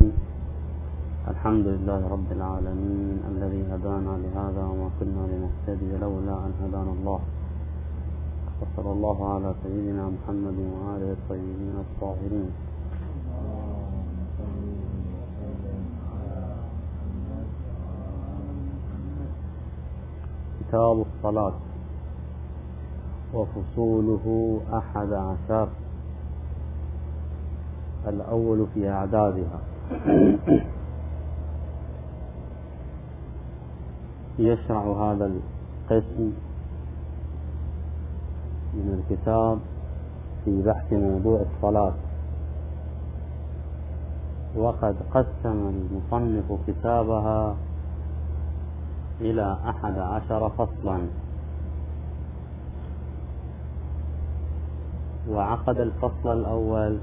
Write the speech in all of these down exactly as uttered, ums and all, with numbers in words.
الحمد لله رب العالمين الذي هدانا لهذا وما كنا لنهتدي لولا أن هدانا الله، وصلى الله على سيدنا محمد وآله الطيبين الطاهرين. كتاب الصلاة وفصوله أحد عشر. الأول في أعدادها. يشرع هذا القسم من الكتاب في بحث موضوع الصلاة، وقد قسم المصنف كتابها إلى أحد عشر فصلا، وعقد الفصل الأول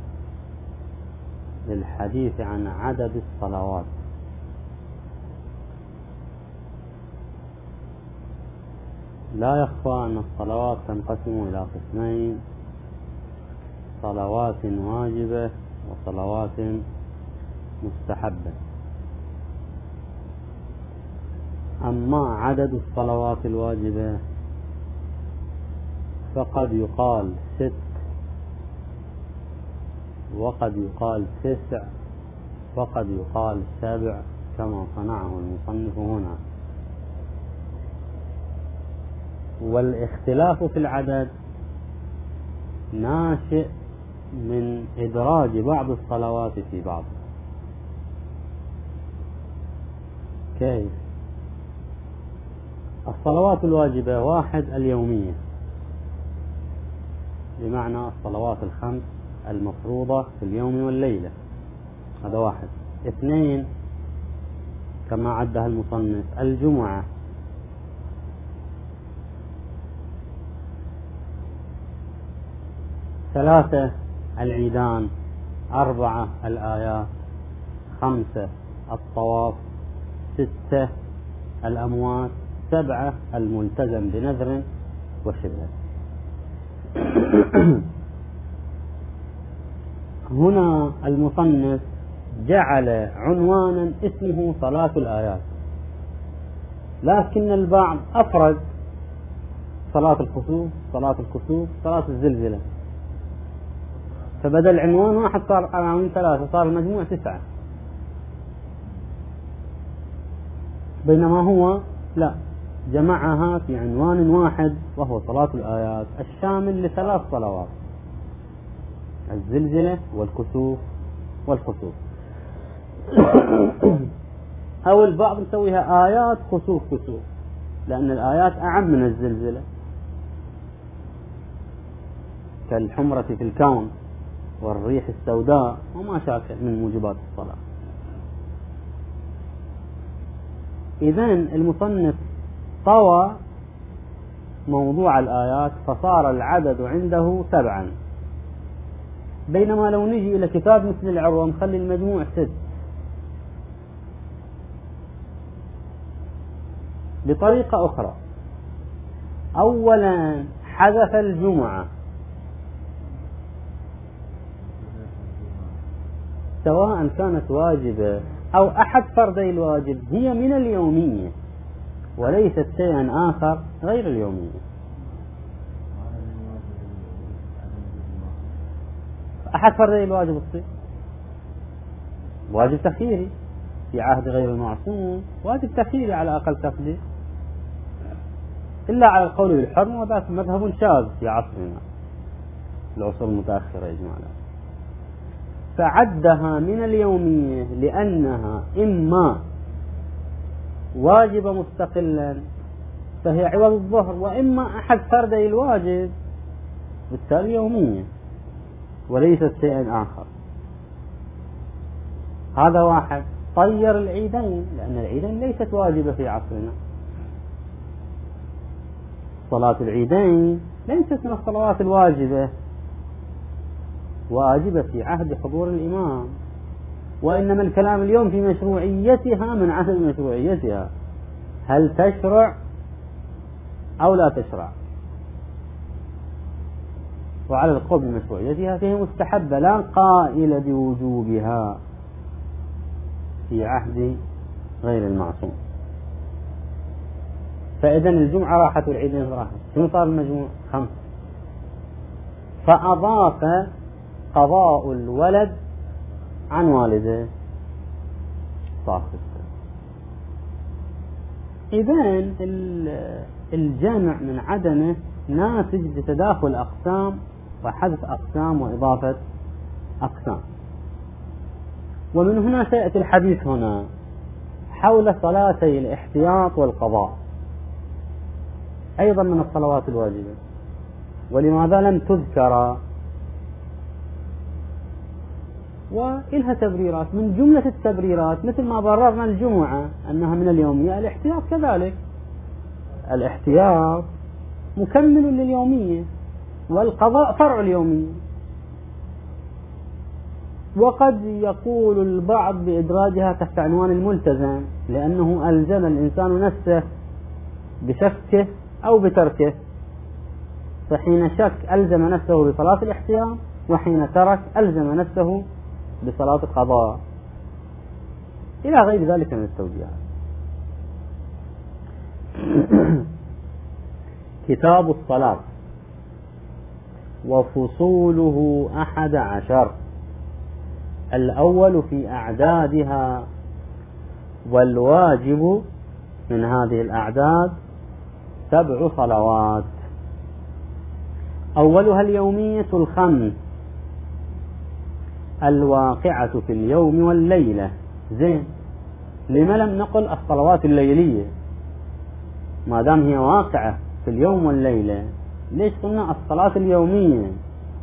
للحديث عن عدد الصلوات. لا يخفى أن الصلوات تنقسم إلى قسمين: صلوات واجبة وصلوات مستحبة. أما عدد الصلوات الواجبة فقد يقال ست، وقد يقال تسع، وقد يقال سبع، كما صنعه المصنف هنا. والاختلاف في العدد ناشئ من إدراج بعض الصلوات في بعض. كيف؟ الصلوات الواجبة: واحد، اليومية، بمعنى الصلوات الخمس المفروضة في اليوم والليلة، هذا واحد. اثنين، كما عدها المصنف: الجمعة. ثلاثة، العيدان. أربعة، الآيات. خمسة، الطواف. ستة، الأموات. سبعة، الملتزم بنذر وشبهه. هنا المصنف جعل عنوانا اسمه صلاة الآيات، لكن البعض أفرد صلاة الخسوف، صلاة الكسوف، صلاة الزلزلة، فبدل عنوان واحد صار عناوين ثلاثة، صار المجموع تسعة، بينما هو لا، جمعها في عنوان واحد وهو صلاة الآيات، الشامل لثلاث صلوات: الزلزلة والكسوف والخسوف. أو البعض يسويها آيات خسوف كسوف، لأن الآيات أعم من الزلزلة، كالحمرة في الكون والريح السوداء وما شاكل من موجبات الصلاة. إذن المصنف طوى موضوع الآيات فصار العدد عنده سبعا، بينما لو نجي إلى كتاب مثل العروة نخلي المجموع ست. بطريقة أخرى: أولا حذف الجمعة، سواء كانت واجبة أو أحد فردي الواجب، هي من اليومية وليست شيئا آخر غير اليومية. أحد فردي الواجب الصيام، واجب تخييري في عهد غير المعصوم، واجب تخييري على أقل تقدير، إلا على القول بالحرم، وذاك مذهب شاذ في عصرنا العصور المتأخرة يجمعنا. فعدها من اليومية لأنها إما واجب مستقلا فهي عوض الظهر، وإما أحد فردي الواجب، بالتالي يومية وليست شيئا آخر. هذا واحد. طير العيدين، لأن العيدين ليست واجبة في عصرنا. صلاة العيدين ليست من الصلوات الواجبة، واجبة في عهد حضور الإمام، وإنما الكلام اليوم في مشروعيتها من عدم مشروعيتها، هل تشرع أو لا تشرع؟ وعلى القول بمشروعيتها فهي مستحبة لا قائل بوجوبها، في عهد غير المعصوم. فإذا الجمعة راحت والعيدين راحت، شنو صار المجموع؟ خمس. فأضاف قضاء الولد عن والده صار ستة. إذن الجمع من عدمه ناتج لتداخل أقسام وحذف أقسام وإضافة أقسام. ومن هنا سيأتي الحديث هنا حول صلاتي الاحتياط والقضاء أيضا من الصلوات الواجبة، ولماذا لم تذكر؟ وإلها تبريرات. من جملة التبريرات مثل ما بررنا الجمعة أنها من اليومية، الاحتياط كذلك، الاحتياط مكمل لليومية والقضاء فرع اليومية. وقد يقول البعض بإدراجها تحت عنوان الملتزم لأنه ألزم الإنسان نفسه بشكه أو بتركه، فحين شك ألزم نفسه بصلاة الاحتياط، وحين ترك ألزم نفسه بصلاة القضاء، إلى غير ذلك من التوجيهات. كتاب الصلاة وفصوله أحد عشر. الأول في أعدادها، والواجب من هذه الأعداد سبع صلوات. أولها اليومية الخمس الواقعة في اليوم والليلة. زين، لما لم نقل الصلوات الليلية ما دام هي واقعة في اليوم والليلة؟ ليش قلنا الصلاة اليومية؟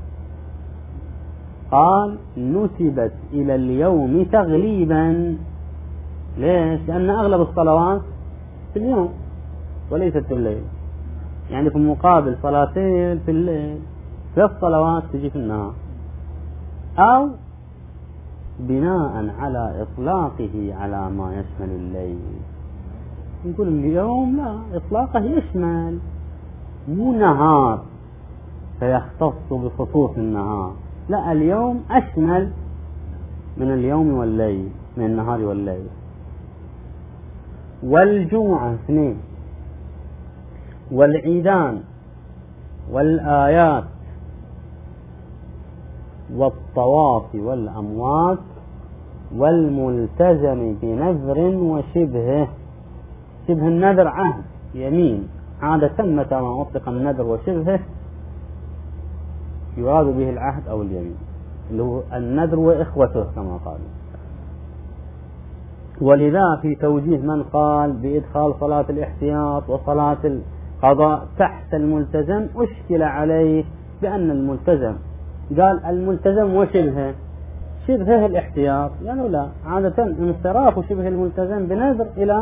قال نسبت إلى اليوم تغليبا. ليش؟ لأن أغلب الصلوات في اليوم وليست في الليل، يعني في المقابل صلاتين في الليل، ثلاث صلوات تجي في النهار. أو بناء على إطلاقه على ما يشمل الليل، نقول اليوم لا، إطلاقه يشمل مو نهار فيختص بخصوص النهار، لا، اليوم أشمل من اليوم والليل، من النهار والليل. والجمعة اثنين، والعيدان والآيات والطواف والأموات والملتزم بنذر وشبهه. شبه النذر عهد يمين، عادة متى ما أطلق النذر وشبهه يراد به العهد أو اليمين، اللي هو النذر وإخوته كما قالوا. ولذا في توجيه من قال بإدخال صلاة الاحتياط وصلاة القضاء تحت الملتزم أشكل عليه بأن الملتزم قال الملتزم وشبهه، شبهه الاحتياط، يعني لا، عادة انصراف شبه الملتزم بنذر إلى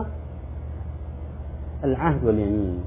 العهد واليمين.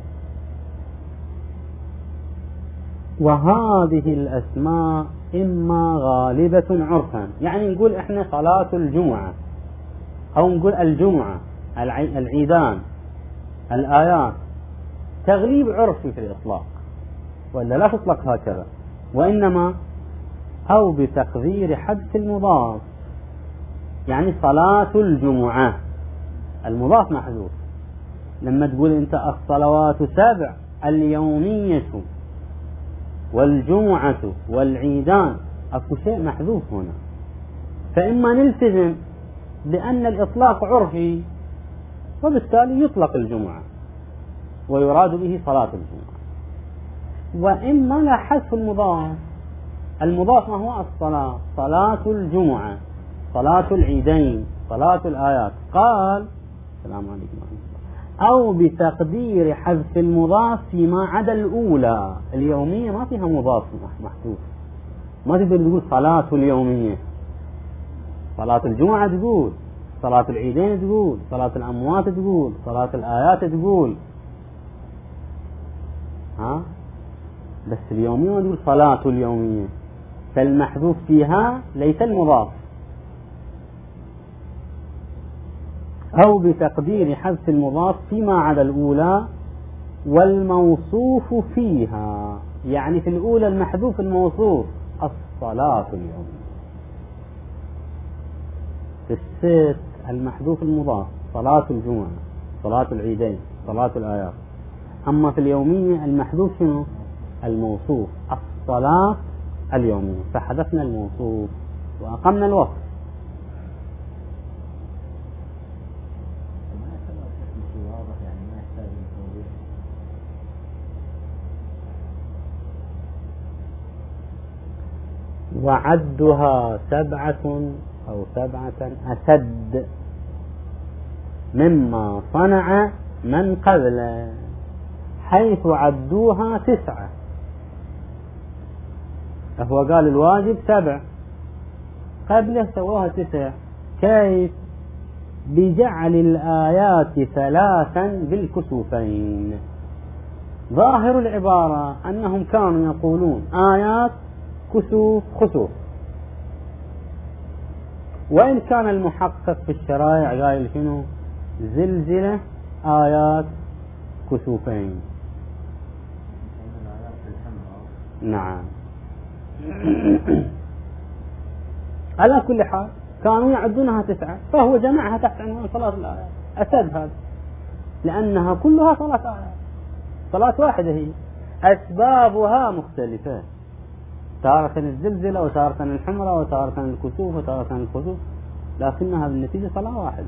وهذه الأسماء إما غالبة عرفا، يعني نقول إحنا صلاة الجمعة، أو نقول الجمعة، العيدان، الآيات، تغليب عرفي في الإطلاق، ولا لا تطلق هكذا، وإنما أو بتقدير حذف المضاف، يعني صلاة الجمعة المضاف محذوف. لما تقول أنت الصلوات سبع، اليومية والجمعة والعيدان، أكو شيء محذوف هنا. فإما نلتزم بأن الإطلاق عرفي وبالتالي يطلق الجمعة ويراد به صلاة الجمعة، وإما لا حذف المضاف. المضاف ما هو الصلاة، صلاة الجمعة، صلاة العيدين، صلاة الآيات. قال السلام عليكم، أو بتقدير حذف المضاف فيما عدا الأولى. اليومية ما فيها مضاف محذوف، ما تقدر تقول صلاة اليومية. صلاة الجمعة تقول، صلاة العيدين تقول، صلاة الأموات تقول، صلاة الآيات تقول، ها، بس اليومية ما تقول صلاة اليومية، فالمحذوف فيها ليس المضاف. أو بتقدير حذف المضاف فيما عدا الأولى والموصوف فيها، يعني في الأولى المحذوف الموصوف الصلاة اليومية، في الست المحذوف المضاف، صلاة الجمعة، صلاة العيدين، صلاة الآيات. أما في اليومية المحذوف شنو؟ الموصوف، الصلاة اليومية، فحذفنا الموصوف وأقمنا الوقت. وعدها سبعة أو سبعة أسد مما صنع من قبله، حيث عدوها تسعة. هو قال الواجب سبع، قبله سووها تسع. كيف؟ بجعل الآيات ثلاثا بالكسوفين. ظاهر العبارة أنهم كانوا يقولون آيات كسوف خسوف، وإن كان المحقق في الشرائع قايل شنو؟ زلزلة آيات كسوفين. نعم. على كل حال كانوا يعدونها تسعة، فهو جمعها تحت عنوان صلاة الآيات. أسد هذا، لأنها كلها صلاة آيات، صلاة واحدة هي، أسبابها مختلفة، تارة الزلزلة وتارة الحمرة وتارة الكسوف وتارة الخسوف، لكنها بالنتيجة صلاة واحدة.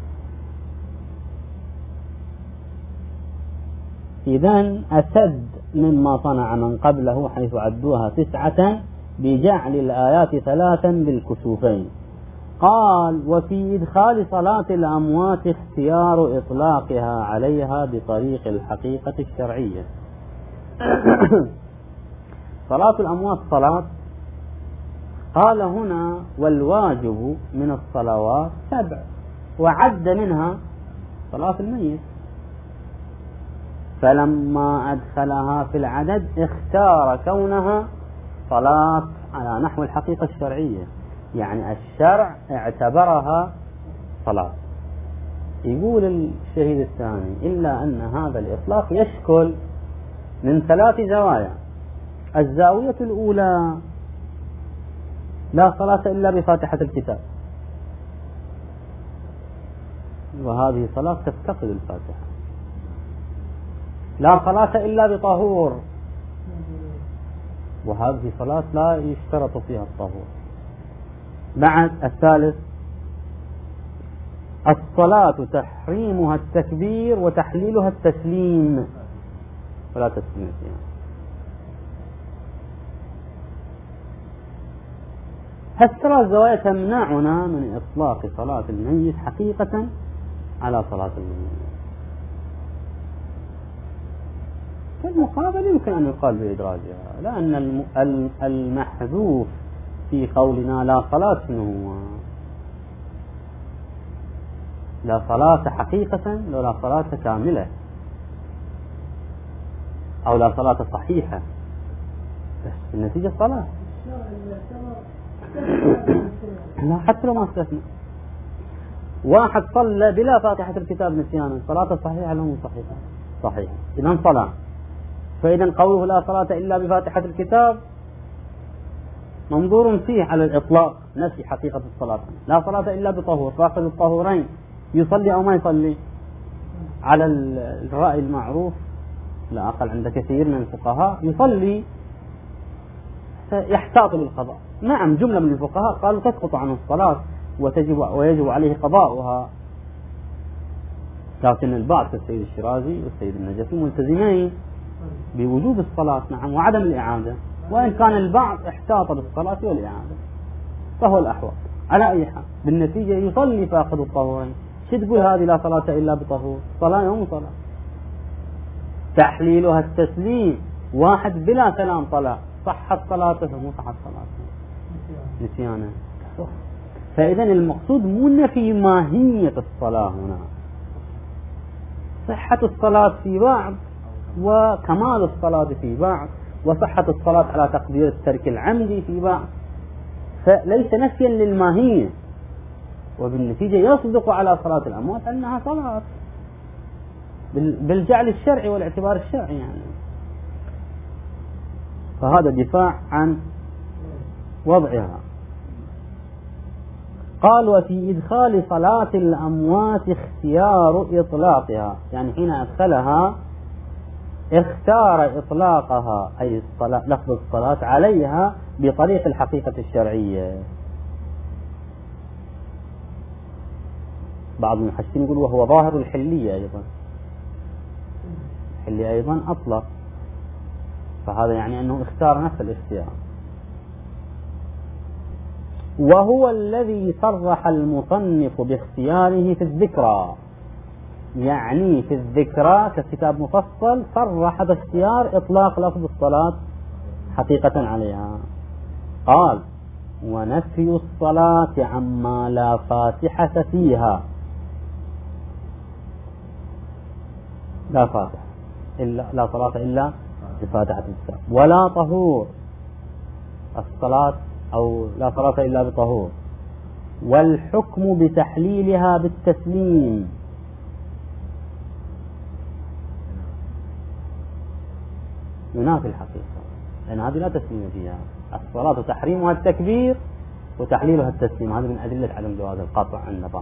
إذن أسد مما صنع من قبله، حيث عدوها تسعة بجعل الآيات ثلاثا بالكسوفين. قال: وفي إدخال صلاة الأموات اختيار إطلاقها عليها بطريق الحقيقة الشرعية. صلاة الأموات صلاة، قال هنا: والواجب من الصلوات سبع، وعد منها صلاة الميت، فلما أدخلها في العدد اختار كونها صلاة على نحو الحقيقة الشرعية، يعني الشرع اعتبرها صلاة. يقول الشهيد الثاني: إلا أن هذا الإطلاق يشكل من ثلاث زوايا. الزاوية الأولى: لا صلاة إلا بفاتحة الكتاب، وهذه صلاة تفتقد الفاتحة. لا صلاة إلا بطهور، وهذه صلاة لا يشترط فيها الطهور. بعد الثالث: الصلاة تحريمها التكبير وتحليلها التسليم، ولا تسليم فيها. هالثلاث زوايا تمنعنا من إطلاق صلاة الميت حقيقة على صلاة الميت. في المقابل يمكن أن يقال بإدراجها، لأن المحذوف في قولنا لا صلاة شنو هو؟ لا صلاة حقيقة، لا صلاة كاملة، أو لا صلاة صحيحة، بس النتيجة صلاة. لا، حتى لو ما استثنى واحد صلى بلا فاتحة الكتاب نسيانا، صلاة صحيحة لو مو صحيحة؟ صحيحة، إذن صلاة. فإذا قوله لا صلاة إلا بفاتحة الكتاب منظور فيه على الإطلاق، نفي حقيقة الصلاة. لا صلاة إلا بطهور، فاقد الطهورين يصلي أو ما يصلي؟ على الرأي المعروف لا أقل عند كثير من الفقهاء يصلي، يحتاط بالقضاء. نعم، جملة من الفقهاء قالوا تسقط عنه الصلاة وتجب ويجب عليه قضاؤها، لكن البعض كالسيد الشيرازي والسيد النجفي ملتزمين بوجوب الصلاة، نعم، وعدم الإعادة، وإن كان البعض احتاط بالصلاة والإعادة، فهو الأحوط. على أي حال بالنتيجة يصلي فاقد الطهورين. شو تقول هذه لا صلاة إلا بطهور؟ صلاة يوم صلاة. تحليلها التسليم، واحد بلا سلام طلع، صحت صلاته مو صحت صلاته؟ نسيانه. فإذا المقصود مو نفي ماهية الصلاة هنا، صحة الصلاة في بعض وكمال الصلاة في بعض، وصحة الصلاة على تقدير الترك العمدي في بعض، فليس نفيا للماهية، وبالنتيجة يصدق على صلاة الأموات أنها صلاة بالجعل الشرعي والاعتبار الشرعي يعني. فهذا دفاع عن وضعها. قال وفي إدخال صلاة الأموات اختيار إطلاقها، يعني حين أدخلها اختار إطلاقها أي الصلاة لفظ الصلاة عليها بطريق الحقيقة الشرعية. بعض المحشين يقول وهو ظاهر الحلية أيضا، الحلية أيضا أطلق، فهذا يعني أنه اختار نفس الاختيار. وهو الذي صرح المصنف باختياره في الذكرى، يعني في الذكرى ككتاب مفصل صرح باختيار إطلاق لفظ الصلاة حقيقة عليها. قال ونفي الصلاة عما لا فاتحة فيها، لا فاتحة إلا لا صلاة إلا بفاتحة الكتاب، ولا طهور الصلاة أو لا صلاة إلا بطهور، والحكم بتحليلها بالتسليم، ينافي الحقيقة لأن هذه لا تسليم فيها. الصلاة تحريمها التكبير وتحليلها التسليم، هذا من أدلة عدم جواز القطع عن النظام.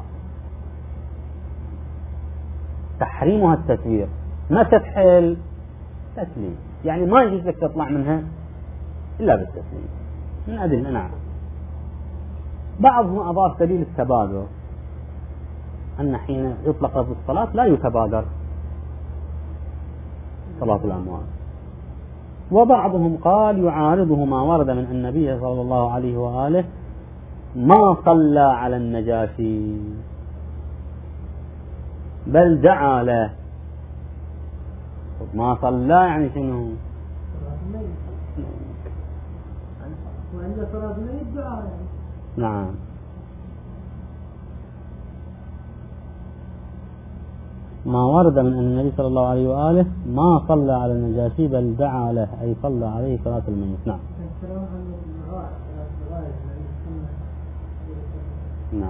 تحريمها التكبير، متى تحل؟ تسليم، يعني ما يجوز لك تطلع منها إلا بالتسليم من أدلة. نعم. بعضهم أضاف دليل التبادر، أن حين يطلق لفظ الصلاة لا يتبادر صلاة الأموات. وبعضهم قال يعارضه ما ورد من النبي صلى الله عليه وآله ما صلى على النجاشي بل دعا له. ما صلى يعني شنو؟ نعم. ما ورد من أن النبي صلى الله عليه وآله ما صلى على النجاشي بل دعا له، أي صلى عليه صلاة الميت. نعم. نعم.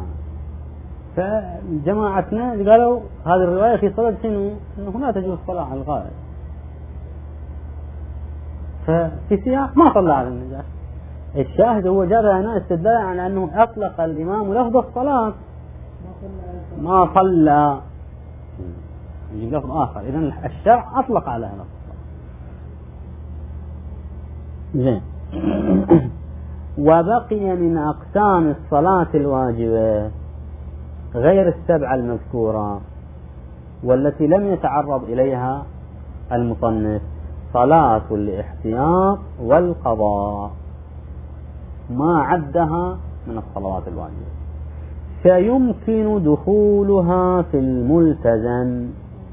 فجماعتنا قالوا هذه الرواية في صلاة شنو؟ أنه لا تجوز الصلاة على الغائب، ففي سياق ما صلى على النجاشي. الشاهد هو جاب هنا استدلال على أنه أطلق الإمام لفظ الصلاة ما صلى، يجيب لفظ آخر. إذن الشرع أطلق على هذا زين. وبقي من أقسام الصلاة الواجبة غير السبعة المذكورة والتي لم يتعرض إليها المصنف صلاة الاحتياط والقضاء، ما عدها من الصلوات الواجبة، فيمكن دخولها في الملتزم،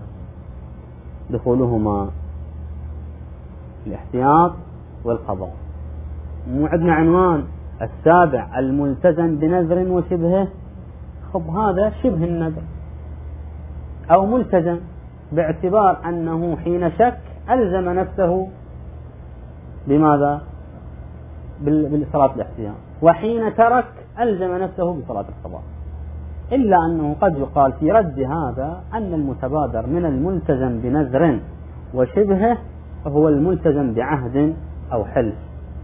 دخولهما الاحتياط والقضاء. مو عندنا عنوان السابع الملتزم بنذر وشبهه، خب هذا شبه النذر أو ملتزم باعتبار أنه حين شك ألزم نفسه بماذا؟ بالصلاة الاحتياط، وحين ترك ألزم نفسه بصلاة القضاء. إلا أنه قد يقال في رد هذا أن المتبادر من الملتزم بنذر وشبهه هو الملتزم بعهد أو حلف.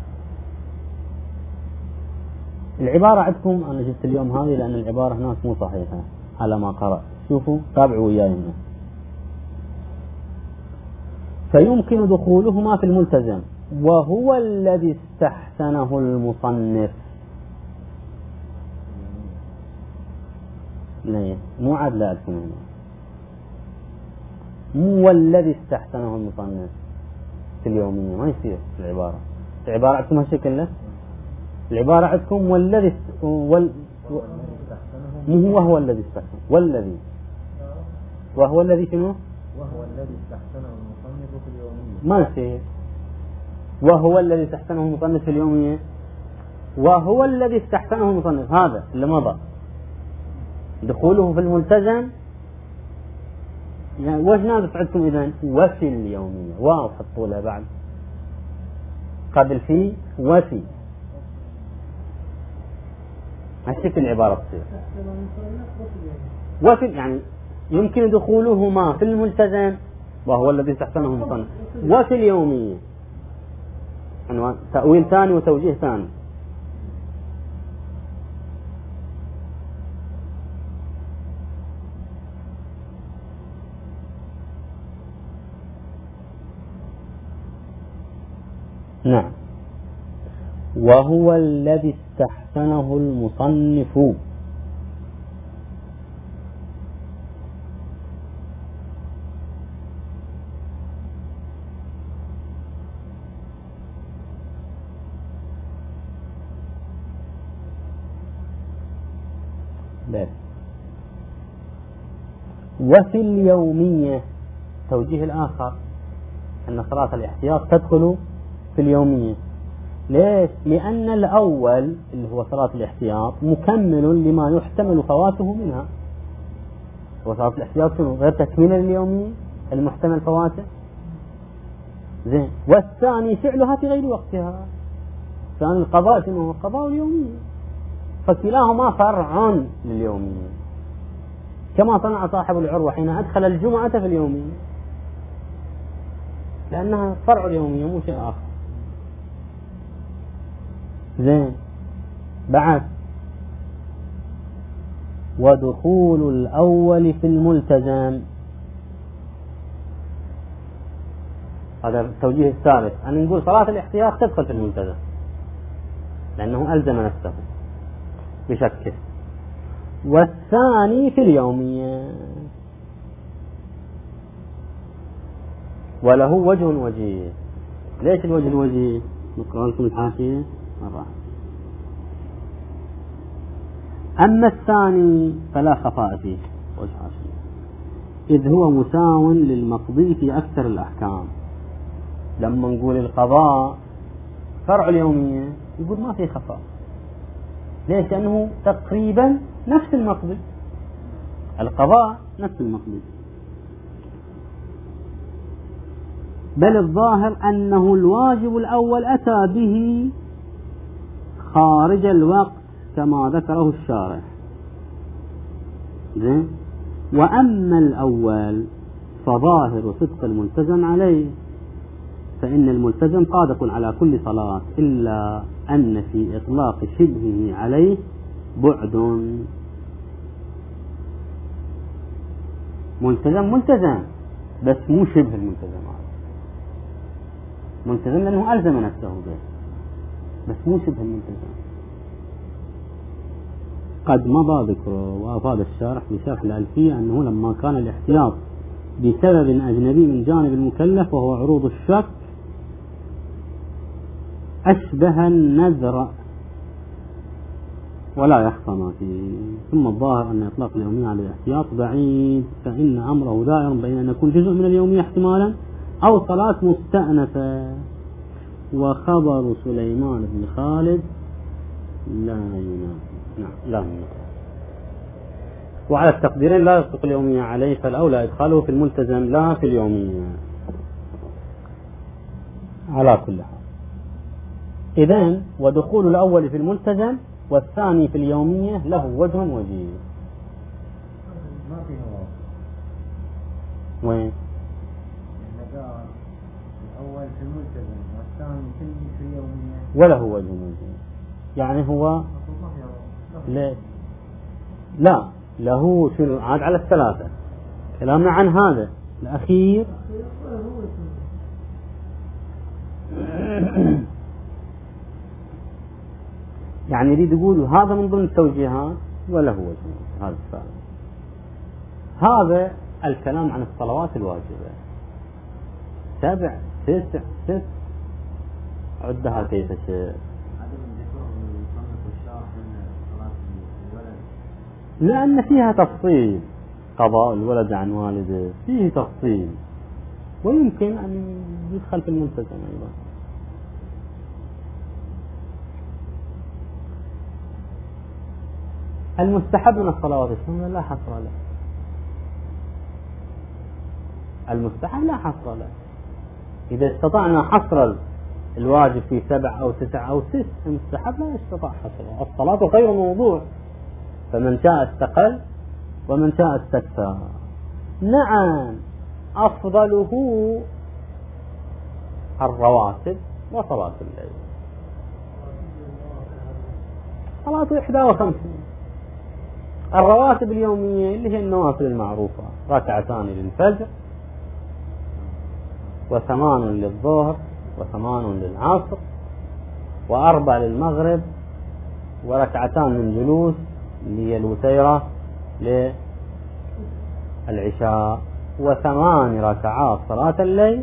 العبارة عندكم أنا جبت اليوم هذه لأن العبارة هناك مو صحيحة على ما قرأت، شوفوا تابعوا وياي هنا. فيمكن دخولهما في الملتزم وهو الذي استحسنه المصنف. ليه؟ مو عاد لا عندكم هنا، مو الذي استحسنه المصنف في اليومية، ما يصير في العبارة. العبارة عندكم هالشكل له، العبارة عندكم والذي وال... مو هو الذي استحسن، والذي وهو الذي شنو؟ وهو الذي استحسنه المصنف في اليومية، ما يصير وهو الذي استحسنه المصنف في اليومية، وهو الذي استحسنه المصنف هذا اللي مضى دخوله في الملتزم. يعني وش ناقص عندكم إذن؟ وفي اليومية، واو حطوا لها بعد قبل في وفي، هالشكل العبارة تصير وفي، يعني يمكن دخولهما في الملتزم وهو الذي استحسنه المصنف وفي اليومية، عنوان تأويل ثاني وتوجيه ثاني. نعم. وهو الذي استحسنه المصنف. بس. وفي اليومية توجيه الآخر أن صلاة الاحتياط تدخل في اليومية. ليش؟ لأن الأول اللي هو صلاة الاحتياط مكمل لما يحتمل فواته منها. وصلاة الاحتياط شنو؟ غير تكميلا لليومية المحتمل فواته. زين. والثاني فعلها في غير وقتها. ثاني القضاء شنو هو؟ قضاء اليومية. فكلاهما فرع لليومية، كما صنع صاحب العروة حين أدخل الجمعة في اليومية، لأنها فرع اليومية مو شيء آخر. زين. بعد ودخول الأول في الملتزم، هذا التوجيه الثالث، أن نقول صلاة الاحتياط تدخل في الملتزم لأنه ألزم نفسه بشكل. والثاني في اليومية، وله وجه وجيه. ليش الوجه الوجيه؟ نقرأ لكم الحاشية مرة. أما الثاني فلا خفاء فيه، وجه حاشية، إذ هو مساو للمقضي في أكثر الأحكام. لما نقول القضاء فرع اليومية يقول ما في خفاء. ليش؟ لأنه تقريبا نفس المقضي، القضاء نفس المقضي. بل الظاهر أنه الواجب الأول أتى به خارج الوقت كما ذكره الشارح. زين. وأما الأول فظاهر صدق الملتزم عليه، فإن الملتزم صادق على كل صلاة، إلا أن في إطلاق شبهه عليه بعد. ملتزم ملتزم بس مو شبه الملتزم. ملتزم لأنه ألزم نفسه به، بس مو شبه الملتزم. قد مضى ذكره وأفاد الشارح بشرح الألفية أنه لما كان الاحتياط بسبب أجنبي من جانب المكلف وهو عروض الشك أشبه النذر ولا يخفى ما فيه. ثم الظاهر أن إطلاق اليومية على الاحتياط بعيد، فإن أمره دائر بين أن يكون جزء من اليومية احتمالا أو صلاة مستأنفة. وخبر سليمان بن خالد لا ينافي. نعم لا ينافي. وعلى التقديرين لا يطلق اليومية عليه، فالأولى إدخاله في الملتزم لا في اليومية على كل حال. إذن ودخول الأول في الملتزم والثاني في اليومية له وجه وجيه. ما في نواف. وين؟ الأول في الملتزم والثاني في اليومية وله وجه وجيه. يعني هو لا لا له شنو عاد على الثلاثة. كلامنا عن هذا الأخير يعني يريد يقول هذا من ضمن التوجيهات وله وجه. هذا السؤال. هذا الكلام عن الصلوات الواجبة. سبع تسع ست عدها كيف شئت. لأن فيها تفصيل، قضاء الولد عن والده فيه تفصيل، ويمكن أن يدخل في الملتزم أيضا. المستحب من الصلوات السنة لا حصر له. المستحب لا حصر له. إذا استطعنا حصر الواجب في سبع أو تسع أو ست، المستحب لا يستطاع حصره. الصلاة خير موضوع، فمن شاء استقل ومن شاء استكثر. نعم أفضله الرواتب وصلاة الليل. صلاة إحدى وخمسين. الرواتب اليومية اللي هي النوافل المعروفة، ركعتان للفجر وثمان للظهر وثمان للعصر وأربع للمغرب وركعتان من جلوس اللي هي الوتيرة للعشاء وثمان ركعات صلاة الليل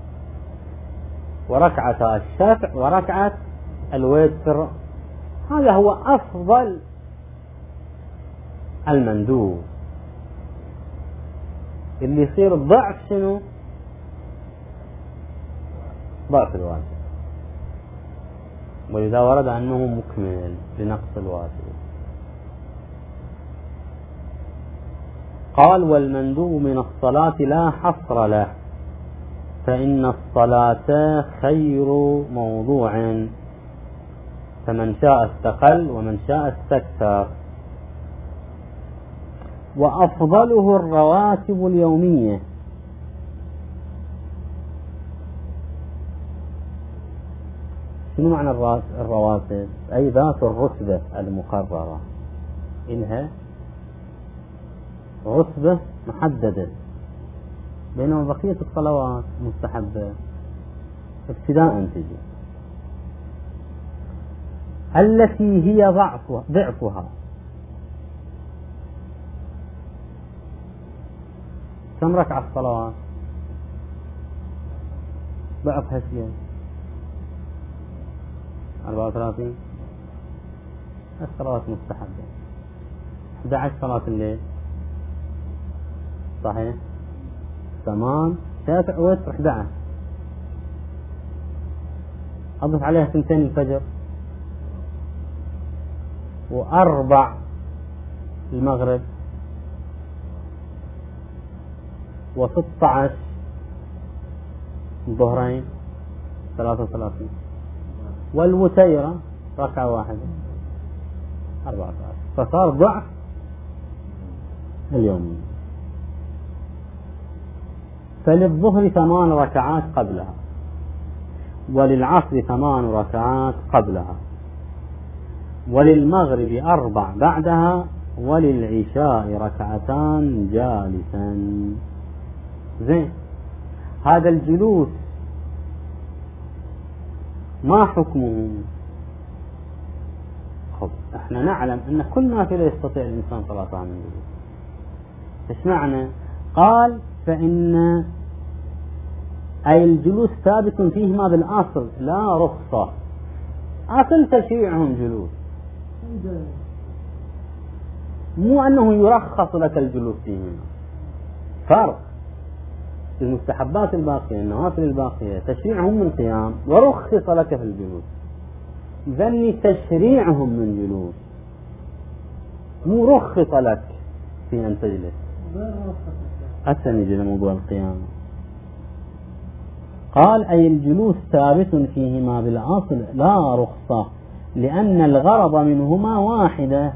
وركعة الشفع وركعة الوتر. هذا هو أفضل المندوب اللي يصير ضعف شنو؟ ضعف الواجب، وإذا ورد أنه مكمل لنقص الواجب. قال والمندوب من الصلاة لا حصر له، فإن الصلاة خير موضوع، فمن شاء استقل ومن شاء استكثر. وأفضله الرواتب اليومية. شنو معنى الرواتب؟ أي ذات الرتبة المقررة، إنها رتبة محددة، بينما بقية الصلوات مستحبة ابتداء تجي، التي هي ضعفها ضعفها. كم ركعة الصلوات؟ ضعفها شيء أربعة وثلاثين. الصلوات مستحبة. أحد عشر صلاة الليل صحيح، ثمان شافع وتر أحد عشر، أضف عليها سنتين الفجر وأربع المغرب وستة عشر الظهرين ثلاثة وثلاثين، والوتيرة ركعة واحدة أربعة عشر، فصار ضعف اليومي. فللظهر ثمان ركعات قبلها، وللعصر ثمان ركعات قبلها، وللمغرب أربع بعدها، وللعشاء ركعتان جالسا. زين، هذا الجلوس ما حكمه؟ خب احنا نعلم ان كل نافلة يستطيع الانسان صلاتها من جلوس. ايش معنى؟ قال فإن أي الجلوس ثابت فيهما بالأصل لا رخصة، أصل تشريعهم جلوس، مو أنه يرخص لك الجلوس فيهما. فرق المستحبات الباقية النوافل الباقية تشريعهم من قيام ورخص لك في الجلوس، ذني تشريعهم من جلوس مو رخص لك في أن تجلس. حتى نجي لموضوع القيام. قال أي الجلوس ثابت فيهما بالأصل لا رخصة، لأن الغرض منهما واحدة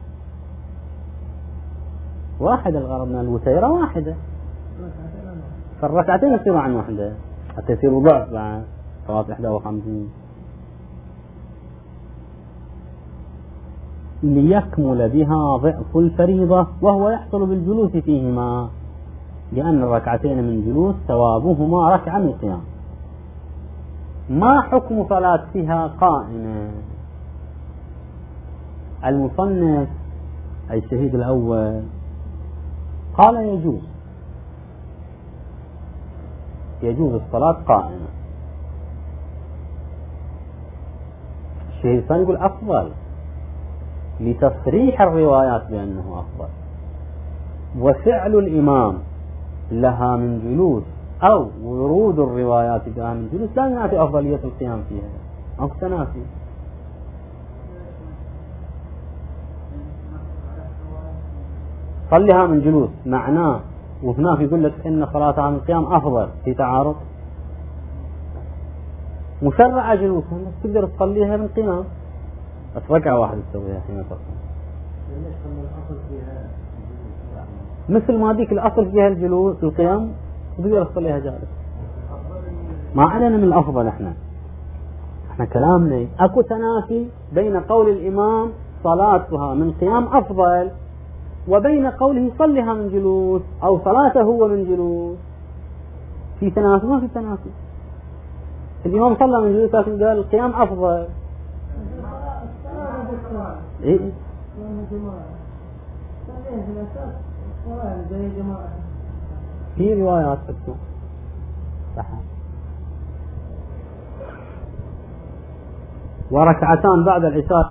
واحدة الغرض من الوتيرة واحدة، فالركعتين يصيروا عن واحدة حتى يصيروا ضعف بعد صلاة إحدى وخمسين. ليكمل بها ضعف الفريضة، وهو يحصل بالجلوس فيهما، لأن الركعتين من جلوس ثوابهما ركعة من قيام. ما حكم صلاتها قائمة؟ المصنف أي الشهيد الأول قال يجوز يجوز الصلاة قائمة. الشهيد الثاني يقول أفضل لتصريح الروايات بأنه أفضل، وفعل الإمام لها من جلوس أو ورود الروايات لها من جلوس لا ينافي أفضلية القيام فيها أو تنافي. صلها من جلوس معناه وهناك يقول لك إن صلاتها من القيام أفضل، في تعارض. مشرع جلوسها بس تقدر تصليها من قيام، بس ركعة واحدة تسويها حين تصلي، مثل ما ديك الأصل فيها الجلوس القيام تقدر تصليها جالس. ما علينا من الأفضل، احنا احنا كلامنا اكو تنافي بين قول الإمام صلاتها من قيام أفضل وبين قوله صلها من جلوس أو صلاته هو من جلوس. في تنافي؟ ما في تنافي. الإمام صلى من جلوس لكن قال القيام أفضل. إيه؟ في روايات تكتب صح. وركعتان بعد العشاء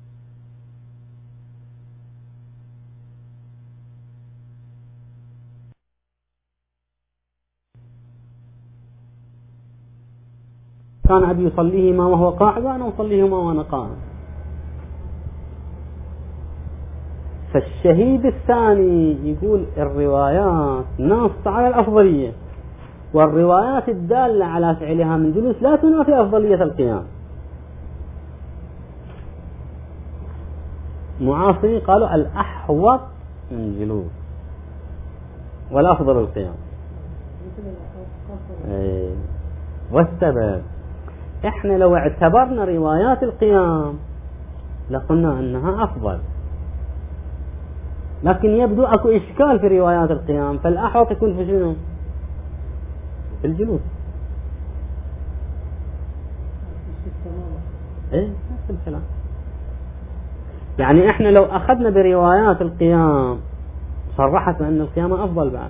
كان أبي يصليهما وهو قاعد وأنا أصليهما وأنا قاعد. فالشهيد الثاني يقول الروايات نص على الأفضلية، والروايات الدالة على فعلها من جلوس لا تنافي أفضلية القيام. معاصرين قالوا الأحوط من جلوس والأفضل القيام. ايه. والسبب احنا لو اعتبرنا روايات القيام لقلنا انها افضل، لكن يبدو اكو اشكال في روايات القيام، فالاحوط يكون في شنو؟ في الجلوس. ايه نفس الكلام. يعني احنا لو اخذنا بروايات القيام صرحت بان القيام افضل بعد،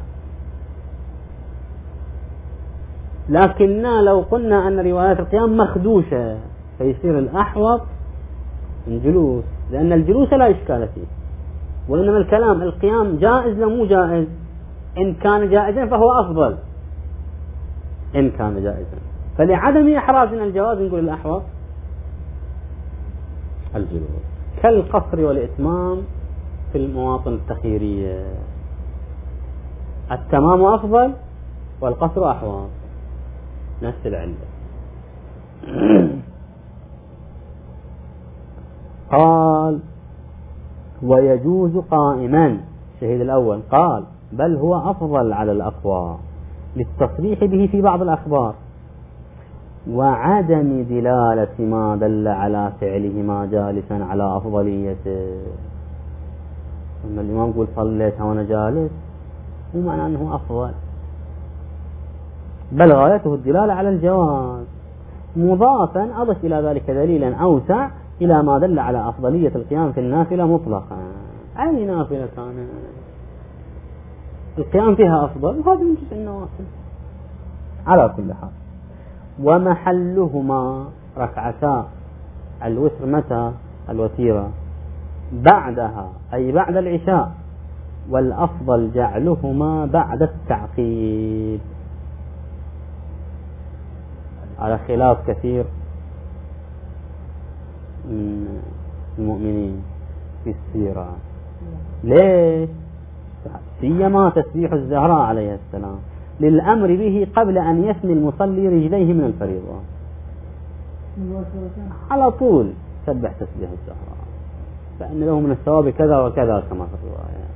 لكننا لو قلنا أن روايات القيام مخدوشة فيصير الأحوط الجلوس، لأن الجلوس لا إشكال فيه، وإنما الكلام القيام جائز لا مو جائز. إن كان جائزا فهو أفضل إن كان جائزا، فلعدم إحراجنا الجواز نقول الأحوط الجلوس، كالقصر والإتمام في المواطن التخييرية. التمام أفضل والقصر أحوط، نفس العلة. قال ويجوز قائما. الشهيد الأول قال بل هو أفضل على الأقوى للتصريح به في بعض الأخبار وعدم دلالة ما دل على فعلهما جالسا على أفضليته. لما الإمام يقول صليت وأنا جالس مو معنى أنه أفضل، بل غايته الدلالة على الجواز، مضافا أضف إلى ذلك دليلا أوسع إلى ما دل على أفضلية القيام في النافلة مطلقا. أي نافلة كان القيام فيها أفضل، وهذا من جزء النوافل على كل حال. ومحلهما ركعتا الوتر متى؟ الوتيرة بعدها أي بعد العشاء، والأفضل جعلهما بعد التعقيب على خلاف كثير من المؤمنين في السيرة. ليش؟ سيما تسبيح الزهراء عليه السلام للأمر به قبل أن يثني المصلي رجليه من الفريضة، على طول سبح تسبيح الزهراء فإن له من الثواب كذا وكذا كما في الرواية.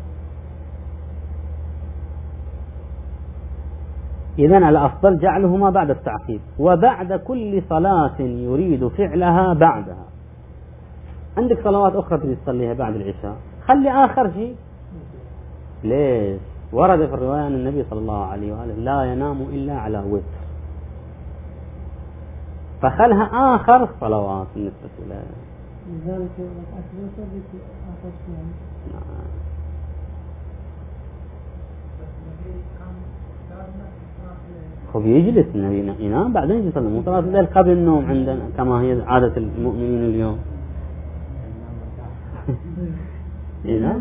إذن الأفضل جعلهما بعد التعقيب وبعد كل صلاة يريد فعلها بعدها. عندك صلوات أخرى تريد تصليها بعد العشاء، خلي آخر شيء. ليش؟ ورد في الرواية أن النبي صلى الله عليه وآله لا ينام إلا على وتر، فخلها آخر الصلوات بالنسبة له. لذلك خب يجلس النبي ينام بعدين يصلي، مو صلاة الليل قبل النوم عندنا كما هي عادة المؤمنين اليوم. ينام.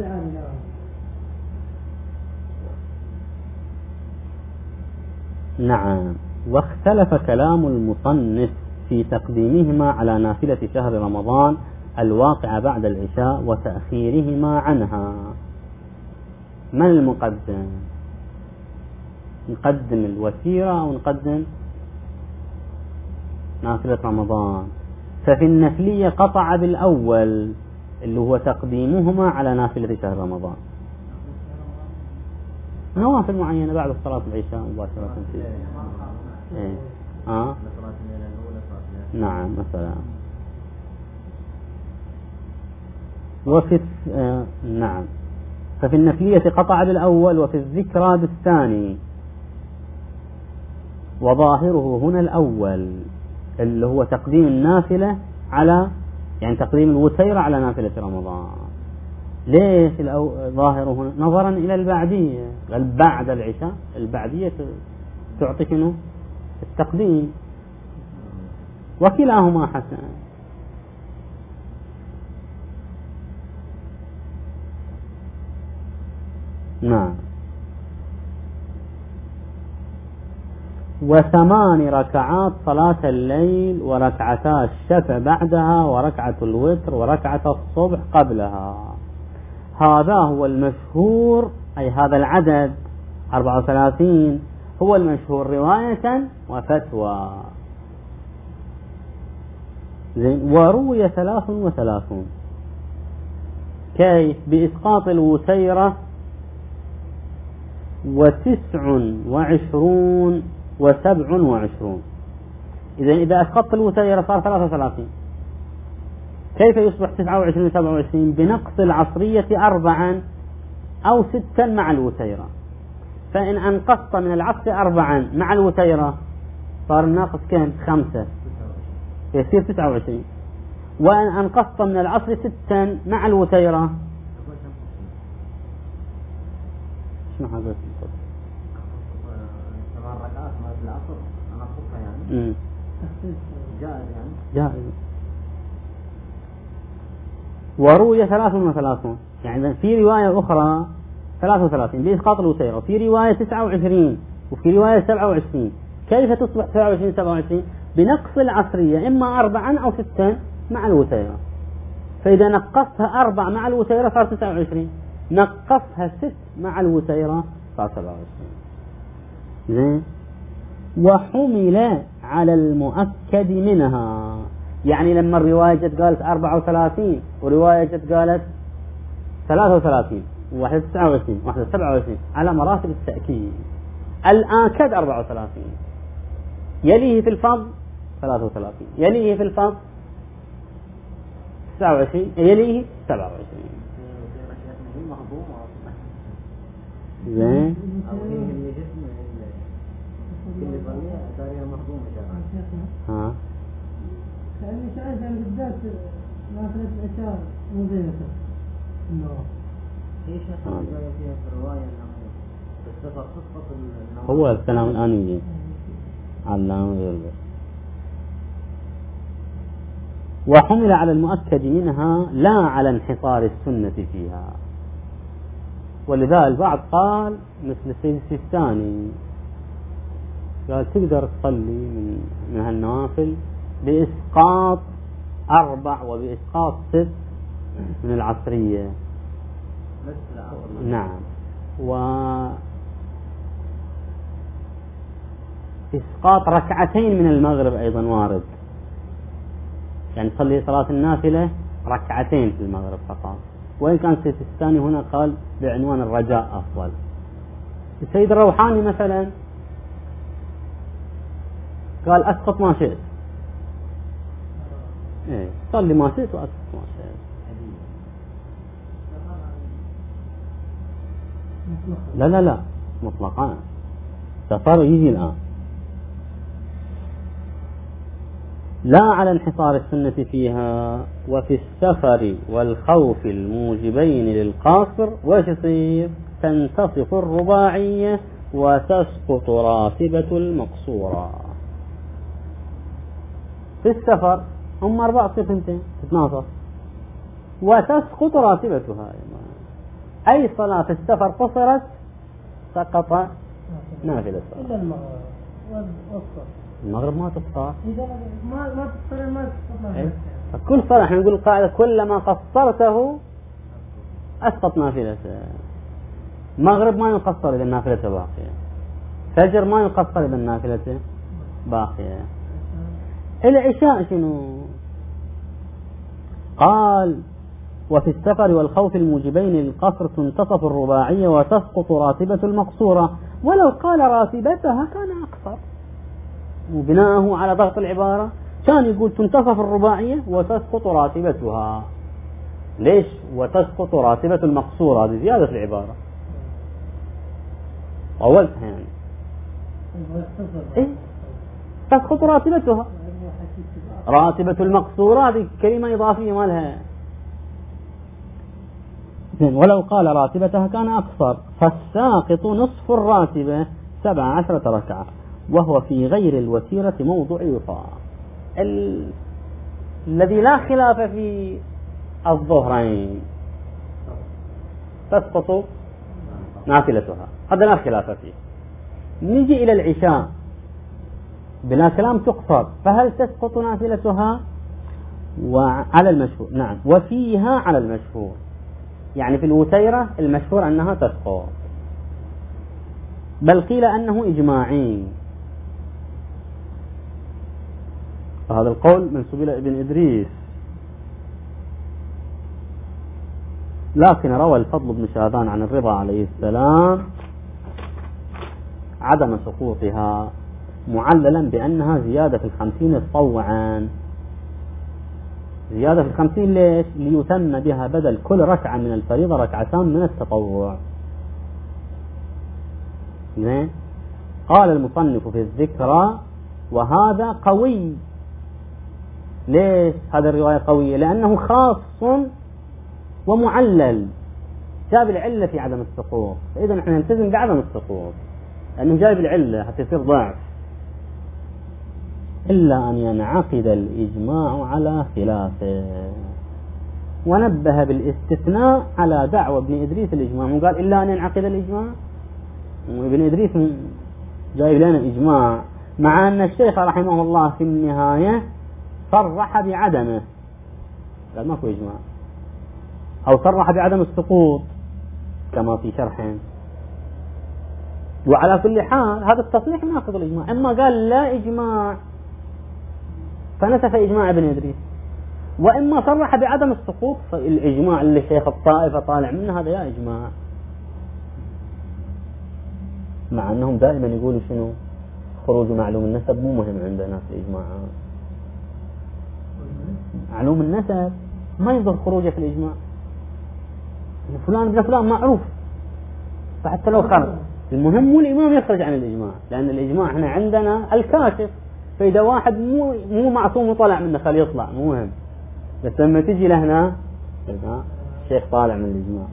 نعم. واختلف كلام المصنف في تقديمهما على نافلة شهر رمضان الواقع بعد العشاء وتأخيرهما عنها. من المقدم؟ نقدم الوتيرة أو نقدم نافلة رمضان؟ ففي النفلية قطع بالأول اللي هو تقديمهما على نافلة شهر رمضان، نوافل معينة بعد صلاة العشاء مباشرة فيه. إيه. آه. نعم مثلا. وفي آه نعم ففي النفلية قطع بالأول وفي الذكرى بالثاني، وظاهره هنا الأول اللي هو تقديم النافلة على يعني تقديم الوتيرة على نافلة رمضان. ليش ظاهره هنا؟ نظرا إلى البعدية، بعد العشاء البعدية تعطي شنو؟ التقديم، وكلاهما حسن. نعم. وثمان ركعات صلاة الليل وركعتا الشفع بعدها وركعة الوتر وركعة الصبح قبلها. هذا هو المشهور، أي هذا العدد أربعة وثلاثين هو المشهور رواية وفتوى. وروي ثلاث وثلاثون. كيف؟ بإسقاط الوتيرة وتسع وعشرون وسبع وعشرون. إذا إذا أسقطت الوتيرة صار ثلاثة وثلاثين. كيف يصبح تسعة وعشرين وسبع وعشرين؟ بنقص العصرية أربعا أو ستا مع الوتيرة. فإن أنقصت من العصر أربعا مع الوتيرة صار الناقص كم؟ خمسة، يصير تسعة وعشرين. وإن أنقصت من العصر ستا مع الوتيرة شنو هذا؟ ثمان ركعات ما العصر أنا أخذها يعني جائز يعني جائز. وروي ثلاث وثلاثون، يعني في رواية أخرى ثلاث وثلاثين بإسقاط الوتيرة، وفي رواية تسعة وعشرين، وفي رواية سبعة وعشرين. كيف تصبح تسعة وعشرين سبعة وعشرين؟ بنقص العصرية إما أربعا أو ستا مع الوتيرة. فإذا نقصتها أربع مع الوتيرة صار تسعة وعشرين، نقصها ست مع الوتيرة صار سبعة وعشرين. زين. وحمل على المؤكد منها، يعني لما الرواية جت قالت أربعة وثلاثين ورواية جت قالت ثلاثة وثلاثين وواحدة تسعة وعشرين وواحدة سبعة وعشرين على مراتب التأكيد. الآكد أربعة وثلاثين، يليه في الفضل ثلاثة وثلاثين، يليه في الفضل تسعة وعشرين، يليه سبعة وعشرين. زين. ها. كأني سألت عن بالذات نافلة العشاء مو زينة. إنه إيش نقول فيها في الرواية إنه السفر تسقط. هو الكلام الآن يجي علام يرجع. وحمل على المؤكد منها لا على انحصار السنة فيها. ولذا البعض قال مثل السيد السيستاني قال تقدر تصلي من من هالنوافل بإسقاط أربع وبإسقاط ست من العصرية. نعم. وإسقاط ركعتين من المغرب أيضا وارد، يعني تصلي صلاة النافلة ركعتين في المغرب فقط. وإن كان السيد الثاني هنا قال بعنوان الرجاء أفضل. السيد الروحاني مثلا قال أسقط ما شئت، إيه صلي ما شئت وأسقط ما شئت. لا لا لا مطلقا، صار يجي الآن لا على انحصار السنة فيها. وفي السفر والخوف الموجبين للقاصر وش يصير؟ تنتصف الرباعية وتسقط راتبة المقصورة. في السفر هم أربع صفنتين تتناصف وتسقط راتبتها. أي صلاة في السفر قصرت سقط نافلة الصلاة. إلا المغرب والصبح. المغرب ما تقصر. إذا ما ما تقصر ما تقصر. كل صلاة احنا نقول القاعدة كلما قصرته أسقط نافلته. مغرب ما يقصر إذا النافلة باقية. فجر ما يقصر إذا النافلة باقية. العشاء شنو؟ قال وفي السفر والخوف الموجبين للقصر تنتصف الرباعية وتسقط راتبة المقصورة. ولو قال راتبتها كان أقصر، وبناءه على ضغط العبارة كان يقول تنتصف الرباعية وتسقط راتبتها. ليش وتسقط راتبة المقصورة؟ هذه زيادة في العبارة أولها يعني إيه؟ تسقط راتبتها راتبة المقصورات كلمة إضافية ما لها. ولو قال راتبتها كان أقصر. فالساقط نصف الراتبة سبع عشرة ركعة وهو في غير الوتيرة موضع يطاع. ال... الذي لا خلاف في الظهرين تسقط نافلتها، هذا لا خلاف فيه. نجي إلى العشاء بلا كلام تقصر، فهل تسقط نافلتها؟ وعلى المشهور نعم، وفيها على المشهور، يعني في الوتيرة المشهور أنها تسقط، بل قيل أنه إجماعي. فهذا القول منسوب إلى ابن إدريس، لكن روى الفضل بن شاذان عن الرضا عليه السلام عدم سقوطها معللا بأنها زيادة في الخمسين تطوعا. زيادة في الخمسين ليش؟ ليتم بها بدل كل ركعة من الفريضة ركعتان من التطوع. زين؟ قال المصنف في الذكرى وهذا قوي. ليش هذا الرواية قوية؟ لأنه خاص ومعلل، جاب العلة في عدم السقوط، فإذا نحن نلتزم بعدم السقوط لأنه جايب العلة حتى يصير ضعف. إلا أن ينعقد الإجماع على خلافه، ونبه بالاستثناء على دعوة ابن إدريس الإجماع، وقال إلا أن ينعقد الإجماع، وابن إدريس جايب لنا إجماع، مع أن الشيخ رحمه الله في النهاية صرح بعدمه، قال ما في إجماع، أو صرح بعدم السقوط كما في شرح. وعلى كل حال هذا التصريح ناقض الإجماع، إما قال لا إجماع فنسف إجماع ابن إدريس، وإما صرح بعدم السقوط، فالإجماع اللي شيخ الطائفة طالع منه هذا يا إجماع، مع أنهم دائما يقولوا شنو؟ خروج معلوم النسب مو مهم عندنا في الإجماع. معلوم النسب ما يظهر خروجه في الإجماع، فلان ابن فلان معروف، فحتى لو خرج المهم مو الإمام يخرج عن الإجماع، لأن الإجماع احنا عندنا الكاشف، فإذا واحد مو مو معصوم وطلع منه خليه يطلع مو مهم، بس لما تجي لهنا الشيخ طالع من الإجماع.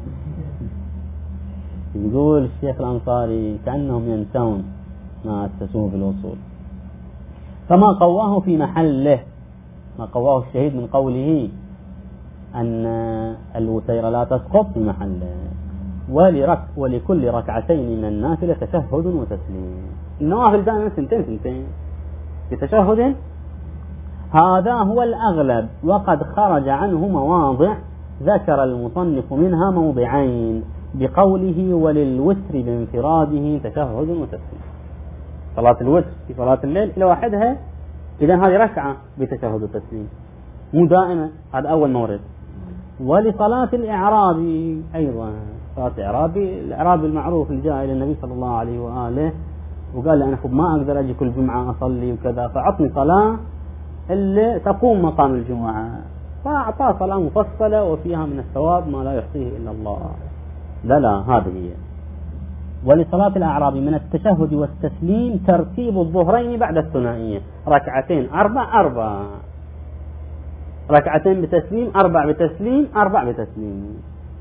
يقول الشيخ الأنصاري كأنهم ينسون ما أسسوه بالوصول، فما قواه في محله، ما قواه الشهيد من قوله أن الوتيرة لا تسقط في محله، ولرك ولكل ركعتين من النافلة تشهد وتسليم. النوافل دائما سنتين سنتين بتشهد، هذا هو الأغلب، وقد خرج عنه مواضع ذكر المصنف منها موضعين بقوله وللوتر بانفراده تشهد وتسليم. صلاة الوتر في صلاة الليل إلى واحدها، إذا هذه ركعة بتشهد وتسليم مو دائما، هذا أول مورد. ولصلاة الإعراب أيضا، صلاة الإعرابي الإعرابي المعروف اللي جاء إلى النبي صلى الله عليه وآله وقال له أنا ما أقدر أجي كل جمعة أصلي وكذا، فعطني صلاة اللي تقوم مقام الجمعة، فأعطاه صلاة مفصلة وفيها من الثواب ما لا يحصيه إلا الله. لا لا هذه هي. ولصلاة الأعراب من التشهد والتسليم ترتيب الظهرين بعد الثنائية، ركعتين أربع أربع، ركعتين بتسليم أربع بتسليم أربع بتسليم.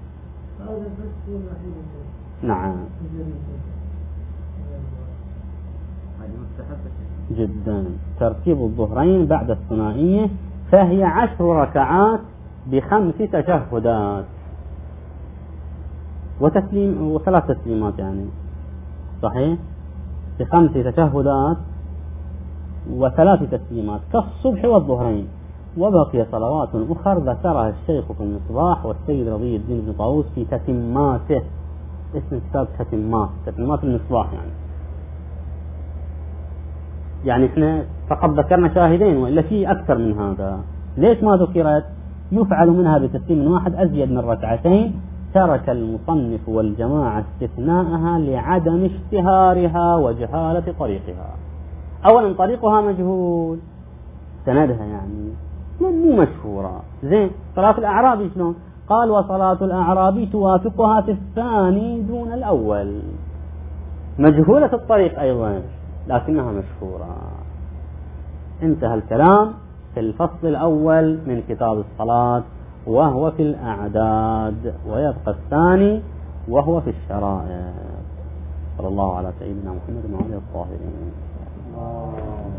نعم جدا. ترتيب الظهرين بعد الثنائية، فهي عشر ركعات بخمس تشهدات وتسليم وثلاث تسليمات، يعني صحيح، بخمس تشهدات وثلاث تسليمات كالصبح والظهرين. وبقي صلوات أخرى ذكرها الشيخ في المصباح والسيد رضي الدين بن طاووس في تتماته، اسم كتاب تتمات، تتمات المصباح. يعني يعني احنا فقط ذكرنا شاهدين وإلا في أكثر من هذا. ليش ما ذكرت؟ يفعل منها بتسليم واحد أزيد من ركعتين، ترك المصنف والجماعة استثناءها لعدم اشتهارها وجهالة طريقها. أولا طريقها مجهول، سندها يعني مو مشهورة. زين، صلاة الأعرابي شلون؟ قال وصلاة الأعرابي توافقها في الثاني دون الأول، مجهولة الطريق أيضا لكنها مشهورة. انتهى الكلام. في الفصل الأول من كتاب الصلاة وهو في الأعداد، ويبقى الثاني وهو في الشرائع. صلى الله على سيدنا محمد وعلى آله الطاهرين.